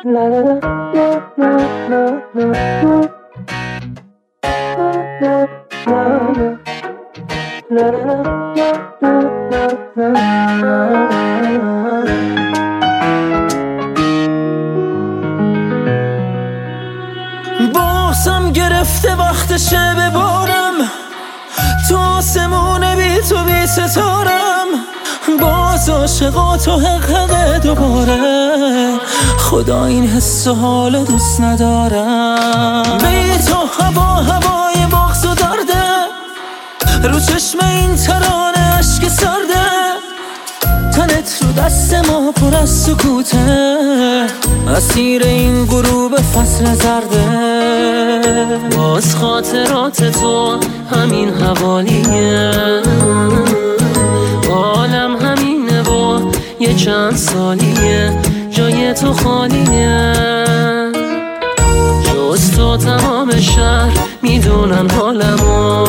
بازم گرفته وقتشه ببارم تو آسمون بی تو بی ستارم، باز عاشقاتو حق دوباره، خدا این حس و حالو دوست ندارم. بی تو هوای بغض و درده، رو چشم این ترانه اشک سرده، تنت رو دست ما پر از سکوته، اسیر این غروب فصل زرده. باز خاطرات تو همین حوالیه، عالم همینه و یه چند سالیه جای تو خالیه. جز تو تمام شهر میدونن حالمو،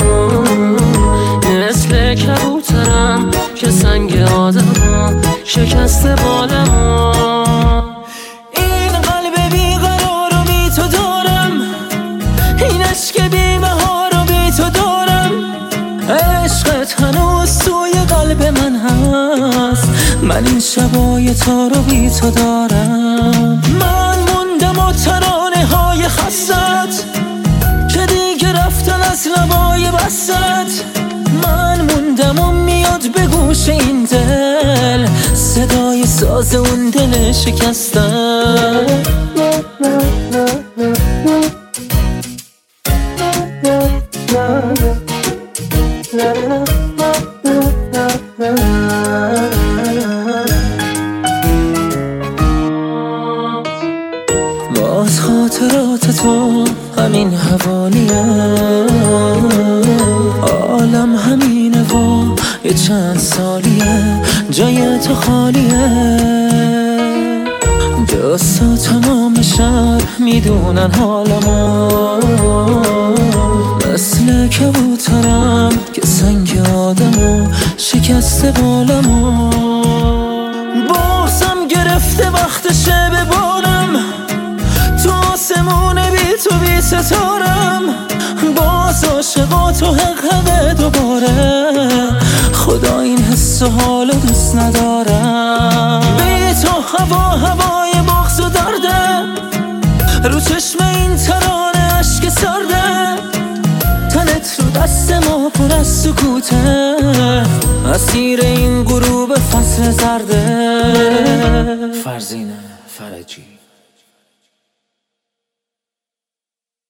مثل کبوترم که سنگ آدمو شکسته بالمو. این قلب بیقرار رو بی تو دارم، این عشق بی بهار رو بی تو دارم، عشقت هنوز توی قلب من هست، من این شبای تا رو بی تو دارم. من موندم و ترانه های خستت که دیگه رفتن از لبای بستت، من موندم و میاد به گوش این دل صدای ساز اون دل شکستم. باز خاطرات تو همین حوالیه، عالم همینه و یه چند سالیه جای تو خالیه. جز تو تمام شهر میدونن حالمو، مثل کبوترم که سنگ آدمو شکسته بالمو. بازم گرفته وقتشه ببارم تو آسمون بی تو بی ستارم، باز عاشقاتو حق دوباره، خدا این حس و حالو دوست ندارم. بی تو هوای بغض و درده، رو چشم این ترانه اشک سرده، تنت رو دست ما پر از سکوته، اسیر این غروب فصل زرده. فرزین فرجی.